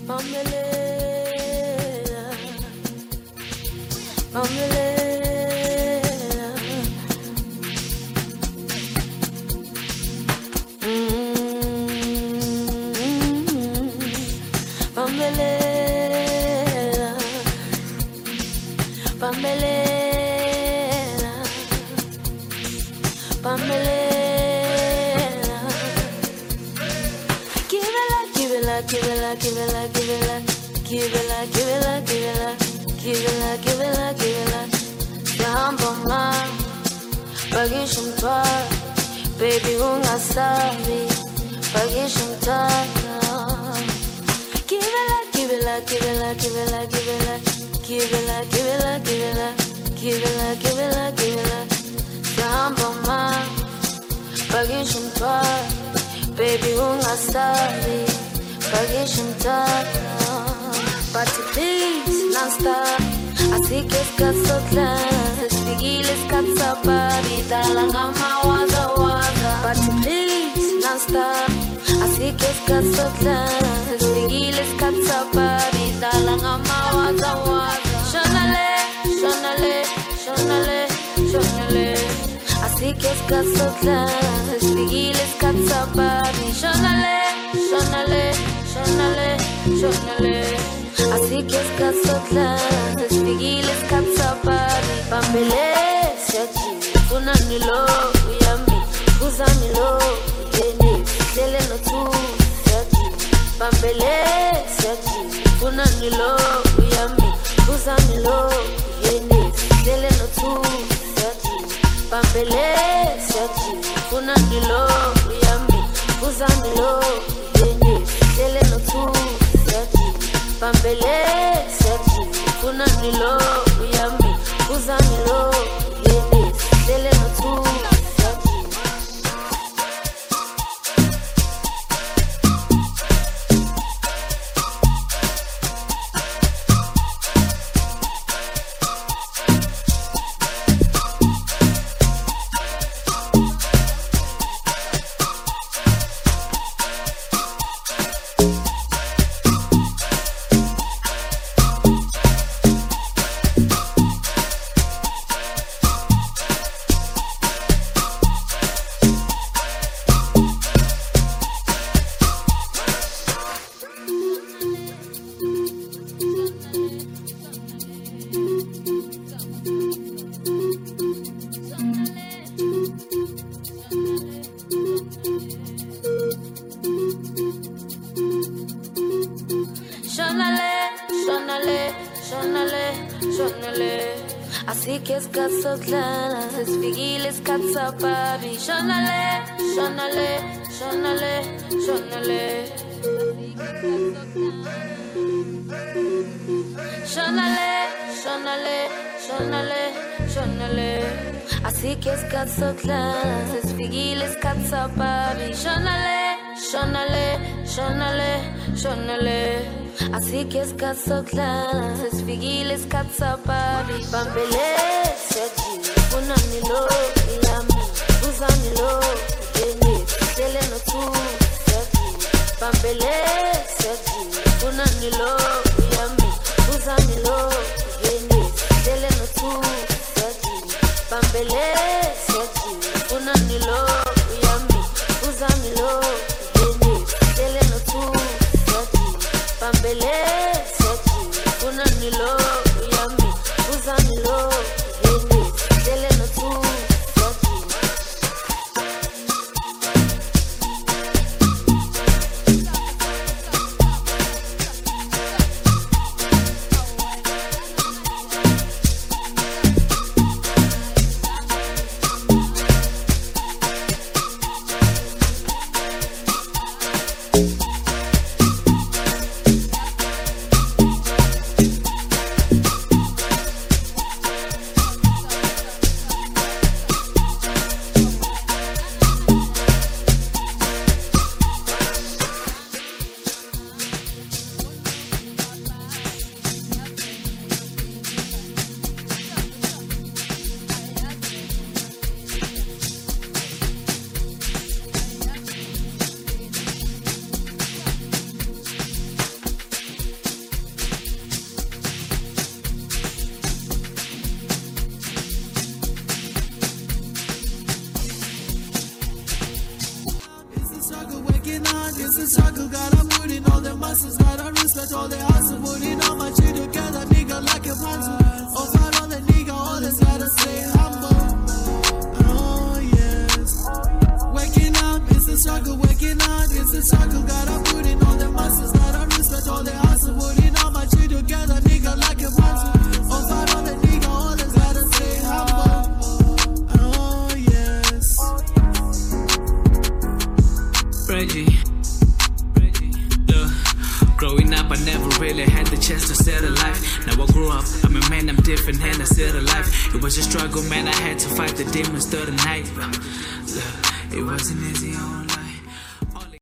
Bambelela, bambelela, bambelela, bambelela, bambelela. Give it like, give it like, give it like, give it like, give it like. Give it like, give it like, give it like, give it like, give it like, give it like. Yahamba ma, bakisha umthwalo, baby ungasabi, bakisha umthwalo. Give it like, give it like, give it like, give it like, give it like, give it like, give it like, give it like, give it like, give it like, give it like. Yahamba ma, bakisha umthwalo, baby ungasabi, bakisha umthwalo. But please, non-stop I see que escasotlas Esfigile escazzapavi Dalla gama waza waza But please, non-stop I see que escasotlas Esfigile escazzapavi Dalla gama waza waza Shonale, shonale, shonale, shonale I see que escasotlas Esfigile escazzapavi Shonale, shonale, shonale, shonale Así que escasotlas, esfigile escazzapari Pambele, siachi, funanilo, uyami Kuzamilo, yeni, seleno tu, siachi Pambele, siachi, funanilo, uyami Kuzamilo, yeni, seleno tu, siachi Pambele, siachi, funanilo, uyami Kuzamilo, yeni, seleno tu, siachi Pambele, siachi, funanilo, uyami, kuzamilo, yeni, seleno tu, siachi. Así que escazotlas, esfigile escazzapavi Shonale, shonale, shonale, shonale Shonale, shonale, shonale, shonale Así que escazotlas, esfigile escazzapavi Shonale, shonale, shonale, shonale Así que escazotlas, esfigile escazzapavi Pambele, siachi, funanilo, uyami Kuzamilo, yeni, seleno tu, siachi Pambele, siachi, funanilo, uyami Kuzamilo, yeni, seleno tu, siachi Pambele, siachi, funanilo, uyami Kuzamilo, yeni, seleno tu, siachi Pambele, siachi, funanilo, uyami Kuzamilo, yeni, seleno tu, siachi struggle, gotta put in all the muscles, gotta respect all the hustle, putting all my shit together, nigga, like a puzzle. Over on the nigga, always gotta stay humble. Oh yes. Waking up, it's a struggle, waking up, it's a struggle, gotta put in all the muscles, gotta respect all the hustle, putting all my shit together, nigga, like a puzzle. Over on the nigga, always gotta stay humble. Oh yes. Reggie, look, growing up I never really had the chance to settle life. Now I grew up, I'm a man, I'm different and I settle life. It was a struggle, man, I had to fight the demons through the night. Look, it wasn't easy on